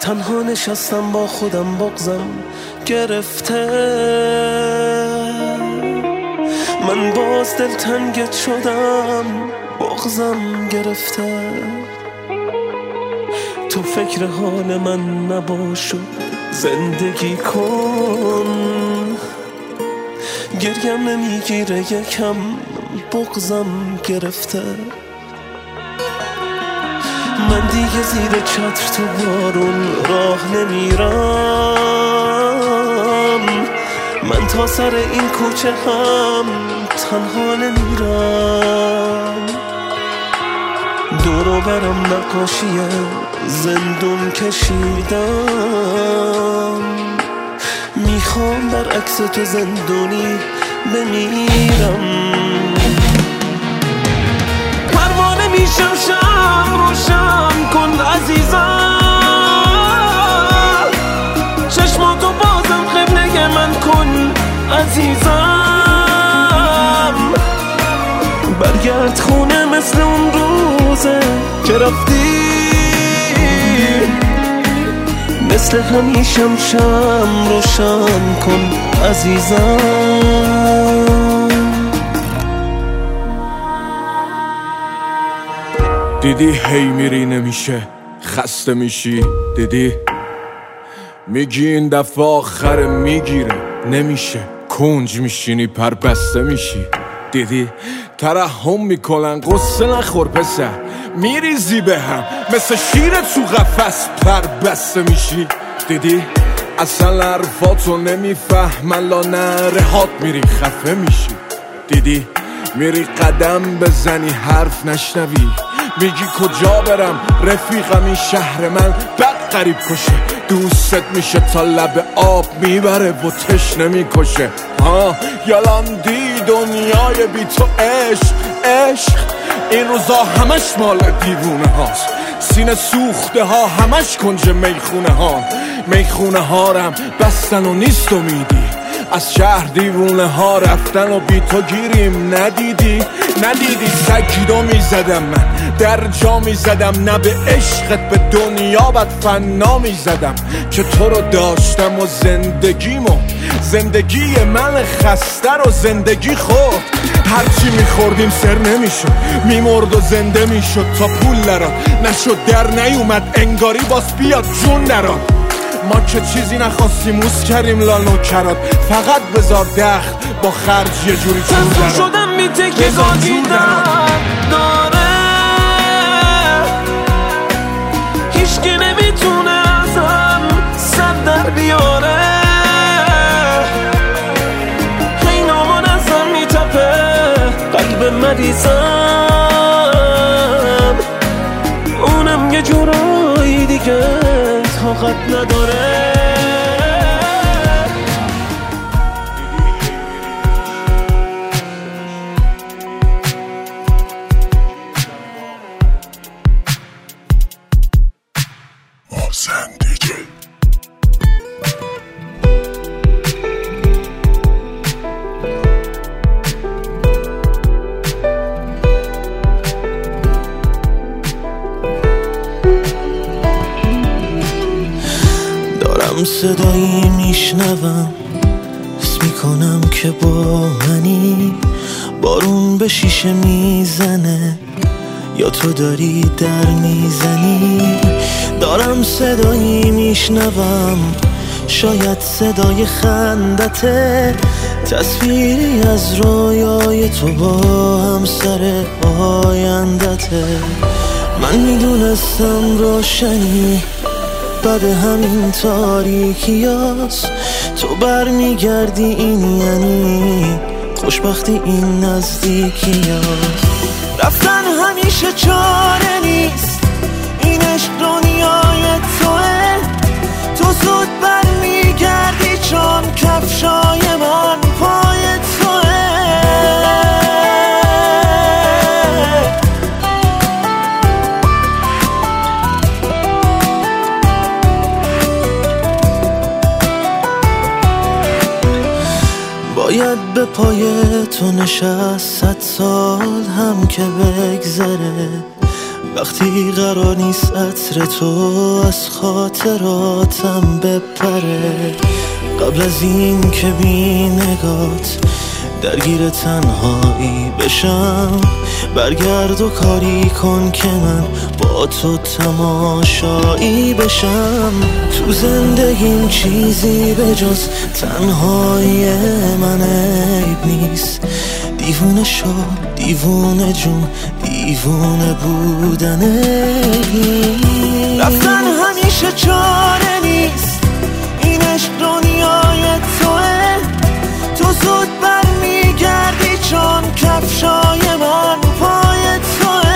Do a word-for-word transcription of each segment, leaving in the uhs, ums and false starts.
تنها نشستم با خودم بغضم گرفته، من باز دلتنگت شدم بغضم گرفته. تو فکر حال من نباش و زندگی کن، گریم نمیگیره یکم بغضم گرفته. من دیگه زیر چتر تو بارون راه نمیرم، من تا سر این کوچه هم تنها نمیرم. دورو برم نقاشی زندون کشیدم، میخوام برعکس تو زندونی بمیرم. پروانه میشم شم روشن کن عزیزم، چشماتو بازم قبله من کن عزیزم. برگرد خونه مثل اون روزه که رفتی، مثل همیشم شم روشن کن عزیزم. دیدی هی میری نمیشه خسته میشی، دیدی میگی این دفعه آخر میگیره نمیشه، کنج میشینی پر بسته میشی. دیدی ترحم میکنن قصه نخور پسر، میریزی به هم مثل شیر تو قفس پر بسته میشی. دیدی اصلا حرفاتو نمیفهمن لا نرهات میری خفه میشی. دیدی میری قدم بزنی حرف نشنوی، میگی کجا برم رفیقم این شهر من بد قریب کشه، دوست میشه تا لب آب میبره و تشنه میکشه. ها یالان دی دنیای بی تو عشق عشق، این روزا همش مال دیوونه هاست، سینه سوخته ها همش کنج میخونه ها، میخونه ها رم بستن و نیست امیدی، از شهر دیوونه ها رفتن و بی تو گیریم. ندیدی ندیدی سگیدو میزدم من در جا میزدم، نه به عشقت به دنیا بد فنا میزدم که تو رو داشتم و زندگیمو زندگی من خسته رو زندگی خود. هرچی میخوردیم سر نمیشد میمرد و زنده میشد تا پول نراد نشد در نیومد انگاری باز بیاد جون نراد. ما که چیزی نخواستیم موس کردیم لالو کراد، فقط بذار دخل با خرج یه جوری جون دراد. تنسو شدم میته که گاگیدم داره، هیچکی نمیتونه ازم سر در بیاره، هی نامان ازم میتپه قلب مریضم، اونم یه جورایی دیگه طاقت نداره. صدایی میشنوم حس میکنم که با منی، بارون به شیشه میزنه یا تو داری در میزنی. دارم صدایی میشنوم شاید صدای خندته، تصویری از رویای تو با هم سر آیندته. من میدونستم روشنی بعد همین تاریکی هست، تو بر میگردی این یعنی خوشبختی این نزدیکی هست. رفتن همیشه چاره نیست، این عشق دنیای توه، تو زود بر میگردی چون کفشای من پای توه. باید به پای تو نشست صد سال هم که بگذره، وقتی قرار نیست عطر تو از خاطراتم بپره. قبل از این که بی نگات درگیر تنهایی بشم، برگرد و کاری کن که من با تو تماشایی بشم. تو زندگیم چیزی به جز تنهایی من عیب نیست. دیوونه شو دیوونه جون، دیوونه بودن نیست. رفتن همیشه چاره نیست، این عشق دنیای توه. تو زود برمیگردی چون کفشای من پای توه.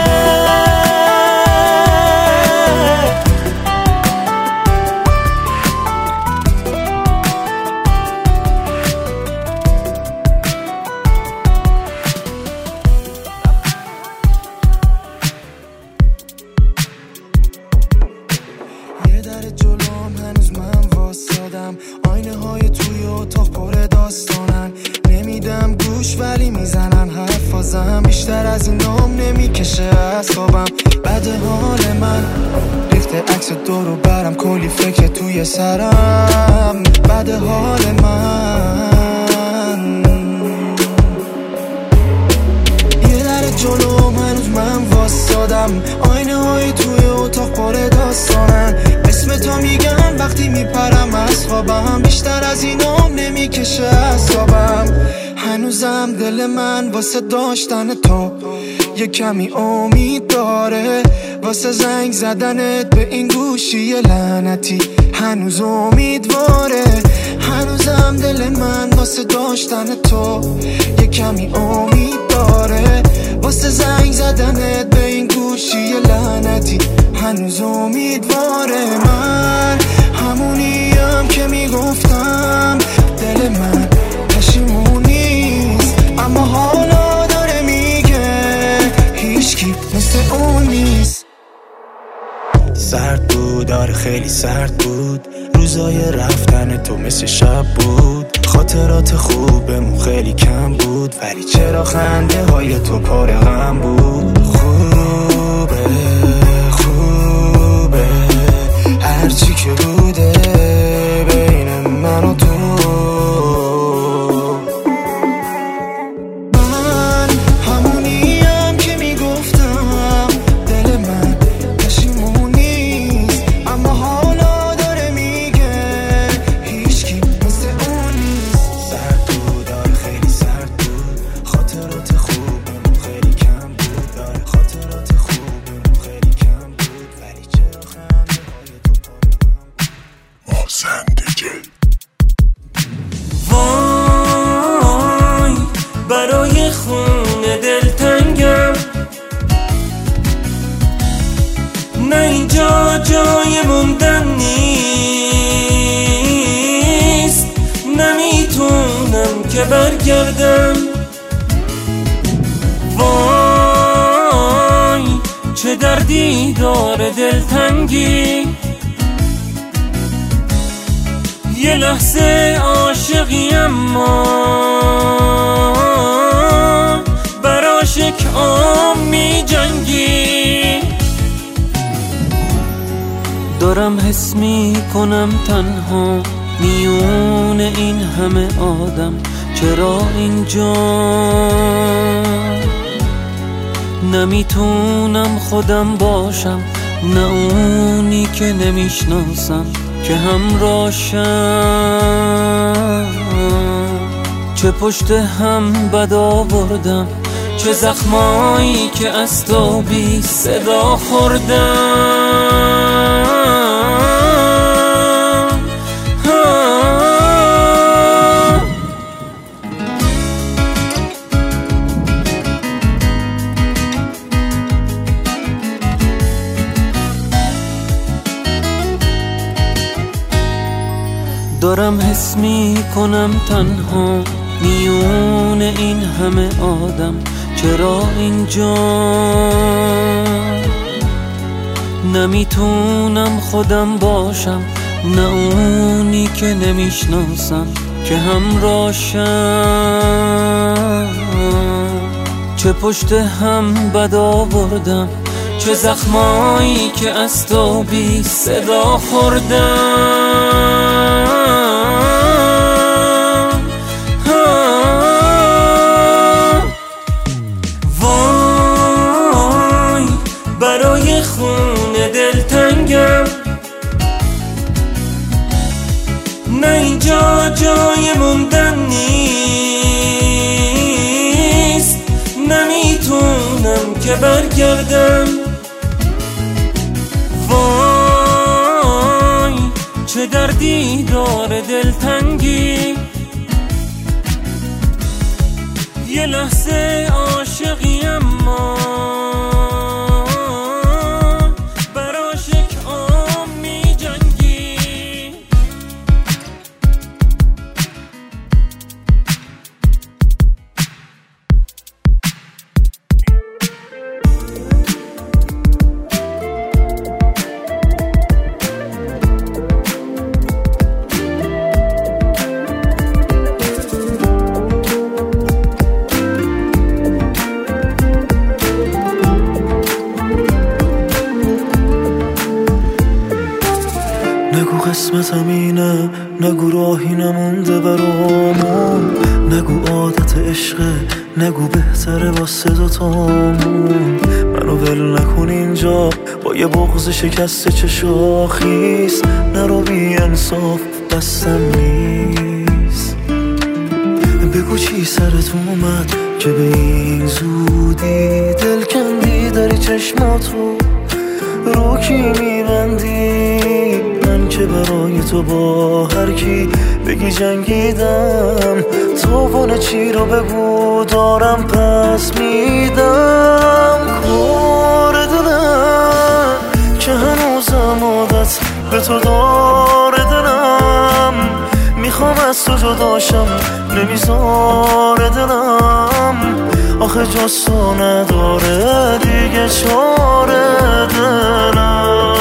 یه در جلوم هنوز من واسادم، آینه های توی اتاق پر داستانن. نمیدم گوش ولی میزنن حرفازم، بیشتر از این نام نمیکشه اعصابم. بعد حال من ریخته عکس دورو برم، کلی فکر توی سرم. بعد حال من یه در جلوم هنوز من واسادم، آینه های توی اتاق پر داستانن. اسم تو میگم وقتی میپرم از خوابم، بیشتر از این نام نمیکشه اعصابم. هنوزم دل من واسه داشتن تو یه کمی امید داره، واسه زنگ زدنت به این گوشی لعنتی هنوز امیدواره. هنوزم دل من واسه داشتن تو یه کمی امید داره، واسه زنگ زدنت به این گوشی لعنتی هنوز امیدواره. من همونیم که میگفتم دل من پشیمون نیست، اما حالا داره میگه هیچکی مثل اون نیست. سرد بود، آره خیلی سرد بود، روزای رفتن تو مثل شب بود. خاطرات خوبمون خیلی کم بود، ولی چرا خنده های تو پر غم بود. خوبه خوبه هرچی که بوده بین من و تو. من همونیم که میگفتم دل من پشیمون نیست، اما حالا داره میگه هیچکی مثل اون نیست. سرد بود، آره خیلی سرد بود، خاطرات خوبمون خیلی کم بود. آره خاطرات خوبمون خیلی کم بود، ولی چرا خنده های تو پای زندگی. وای برای خونه دلتنگم، نه اینجا جای موندن نیست. نمیتونم که برگردم. وای چه دردی داره دلتنگی، یه لحظه عاشقی اما براش یک عام می جنگی. دارم حس می کنم تنها میون این همه آدم، چرا اینجا نمیتونم خودم باشم، نه اونی که نمیشناسم که همراشم. چه پشت هم بد آوردم، چه زخمایی که از تو بی صدا خوردم. دارم حس می کنم تنها میون این همه آدم، چرا اینجا نمیتونم خودم باشم، نه اونی که نمیشناسم که همراشم. چه پشت هم بد آوردم، چه زخمایی که از تو بی صدا خوردم. وای برای خون دلتنگم، نه اینجا جای موندن نیست، نمیتونم که برگردم. وای چه دردی داره دلتنگی، یه لحظه عاشقی اما نگو قسمتم اینه، نگو راهی نمونده برامون، نگو عادت عشقه، نگو بهتره واسه دوتامون. منو ول نکن اینجا با یه بغض شکسته چه شاخیست، نرو بی انصاف دستم نیست. بگو چی سرت اومد که به این زودی دل کندی داری چشماتو رو کی میبندی؟ من که برای تو با هر کی بگی جنگیدم، تو چی رو بگو دارم پس میدم. کار دلم که هنوزم عادت به تو داره دلم، میخوام از تو جداشم نمیذاره دلم، آخه جز تو نداره دیگه چاره دلم.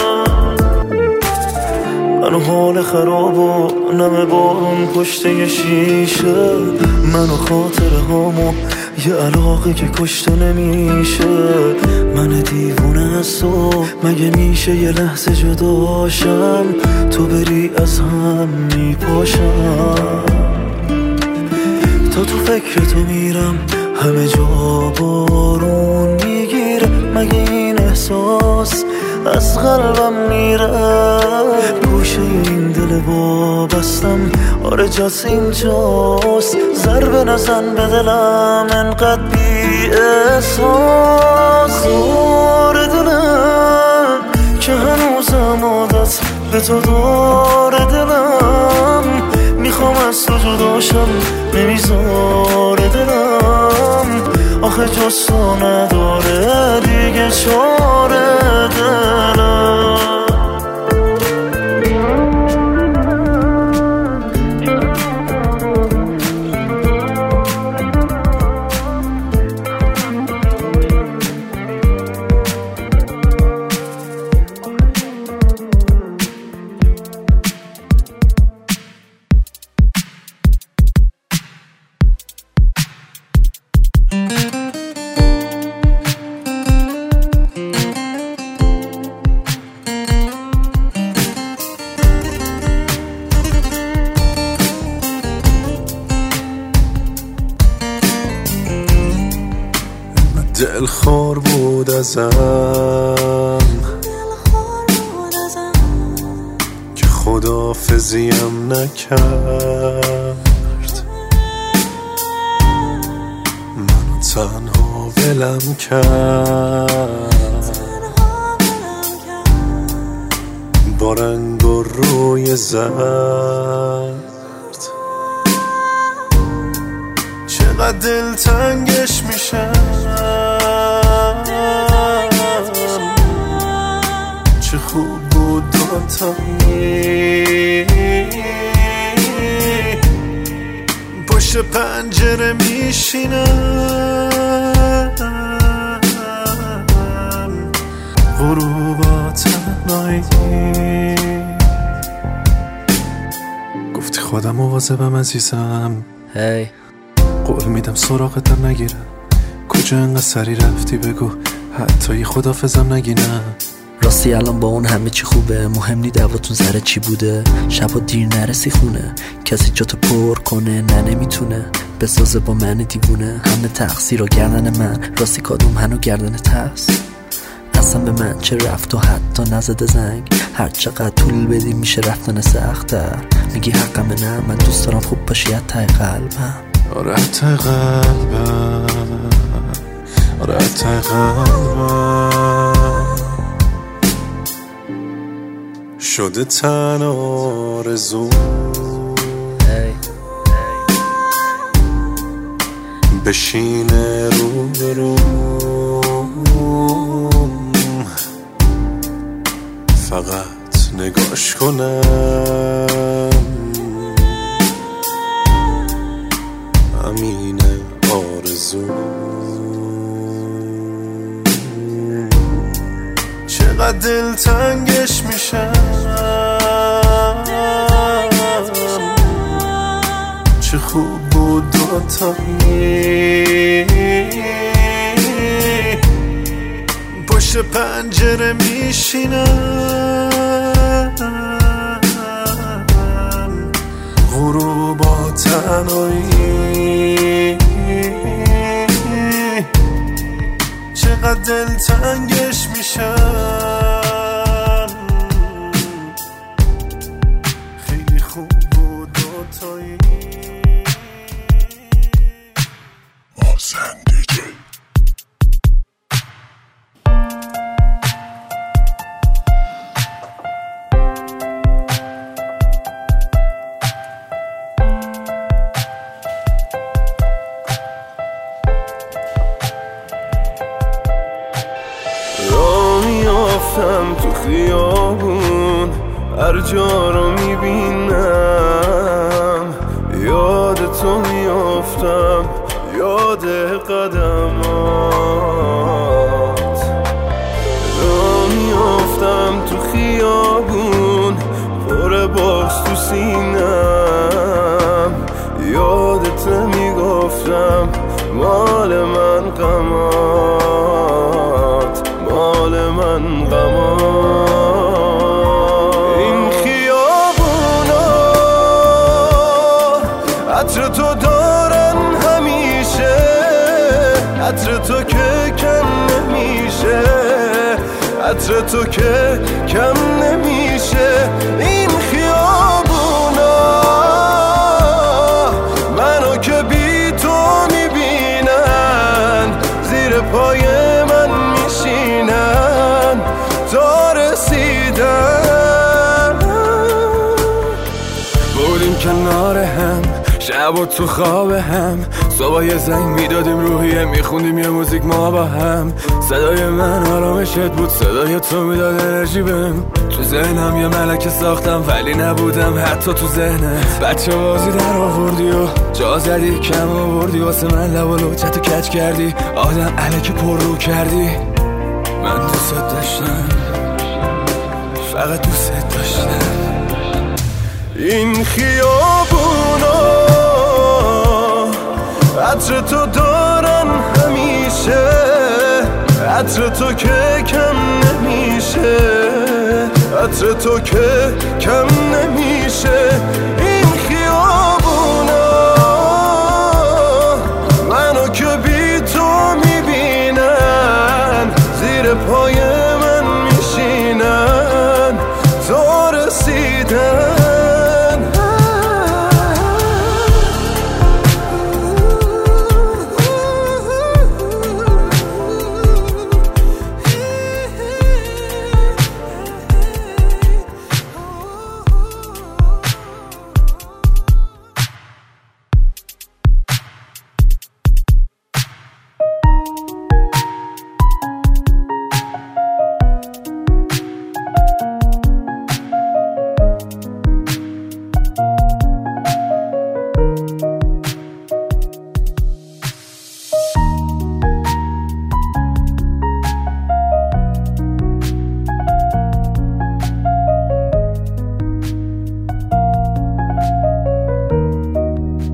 منو حال خراب و نمه بارون پشت یه شیشه، منو خاطره هامو یه علاقه که کشته نمیشه. من دیوونه از تو مگه میشه یه لحظه جداشم، تو بری از هم میپاشم. تا تو فکر تو میرم همه جا بارون میگیره، مگه این احساس از قلبم میره؟ گوشه این دل وابستم آره جاس اینجاست، ضربه نزن به دلم انقدر بی احساس. کار دلم که هنوزم عادت به تو داره دلم، میخوام از تو جداشم نمیذاره دلم، آخه جز تو نداره دیگه چاره دلم. دل خور بود ازم که خداحافظیم نکرد، منو تنها ولم کرد با رنگ و روی زرد. چقدر دل تنگش میشم، چه خوب بود دوتایی پشت پنجره میشینم، غروبات نایی گفتی خودم مواظبم عزیزم، هی قول میدم سراغتم نگیرم، کجا انقدر سری رفتی بگو حتی یه خدافظم نگی نه. راستی الان با اون همه چی خوبه، مهم نی دعواتون سر چی بوده. شبا دیر نرسی خونه، کسی جاتو پر کنه نه نمیتونه بسازه با من دیوونه. همه تقصیر و گردن من، راستی کادوم هنو گردن تست. اصلا به من چه رفت و حتی نزده زنگ. هر چقدر طول بدی میشه رفتن سخت‌تر. میگی حقمه نه، من دوست دارم خوب باشی از ته قلبم. آره از ته قلبم، آره از ته قلبم شده تن آرزو بشینه رو به رو، فقط نگاش کنم. همینه آرزو. چقدر دلتنگش میشم، چه خوب بود دوتایی پشت پنجره میشینم، غروبا تنهایی. چقدر دلتنگش میشم، خیلی خوب بود دوتایی. آسن دیجی تو خیابون هر جا رو میبینم، یاد تو میافتم، یاد قدمات. را میافتم تو خیابون پر باز تو سینم، یادت میگفتم مال من غمات، مال من غمات. این خیابونا عطر تو دارن همیشه، عطر تو که کم نمیشه، عطر تو که کم نمیشه. این خیابونا منو که بی تو میبینن، زیر پای من میشینن تا رسیدن. بودیم کنار هم، شب و تو خواب هم، صبح یه زنگ میدادیم روحیه، میخوندیم یه موزیک ما با هم. صدای من آرامشت بود، صدای تو میداد انرژی بهم. تو ذهنم یه ملکه ساختم ولی نبودم حتی تو ذهنت. بچه بازی در آوردی و جا زدی کم آوردی، واسه من لب و لوچتو کج کردی، آدم الکی پر رو کردی. من دوست داشتم، فقط دوست داشتم. این خیابونا عطر تو دارن همیشه، عطر تو که کم نمیشه، عطر تو که کم نمیشه. این خیابونا منو که بی تو میبینن، زیر پای من میشینن تا رسیدن.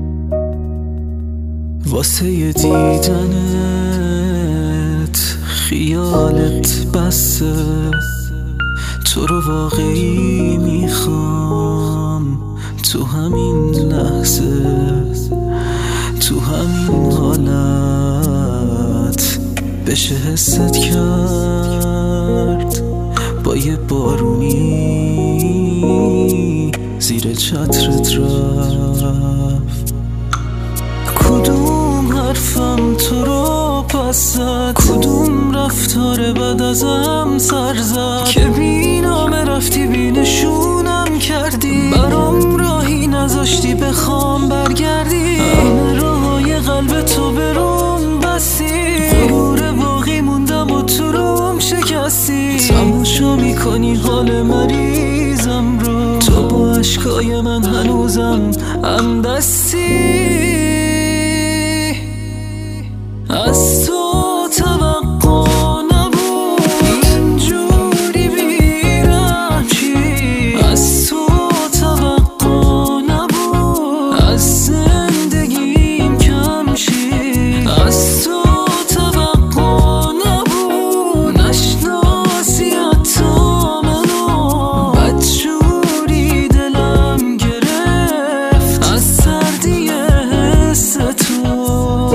واسه دیدنت خیالت بسه تو رو واقعی میخوام تو همین لحظه تو همین حالت بشه حست کرد با یه بارونی زیر چترت رفت کدوم حرفم تو رو پس زد کدوم رفتار بد ازم سر زد که بی نامه رفتی بی نشونم کردی برام راهی نذاشتی بخوام برگردی همه راهای قلب تو برام بستی غرور باقی موندم و تو روم شکستی تماشا میکنی حال مریضم رو تو با عشقای من هنوزم هم دستی از تو توقع نبود اینجوری بیرم چی از تو توقع نبود از زندگیم کم شی از تو توقع نبود نشناسی حتی منو بدجوری دلم گرفت از سردی حس تو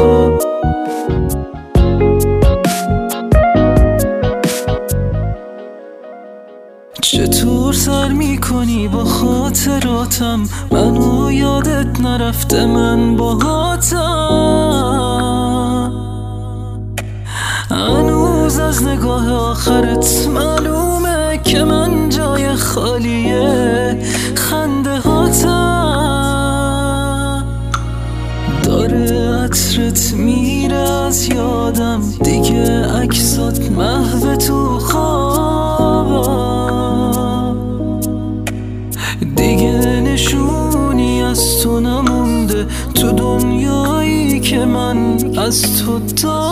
چطور سر میکنی با خاطراتم منو یادت نرفته من باهاتم هنوز از نگاه آخرت معلومه که من جای خالیه خنده هاتم داره عطرت میره از یادم دیگه عکسات محو تو خوابم دیگه نشونی از تو نمونده تو دنیایی که من از تو دارم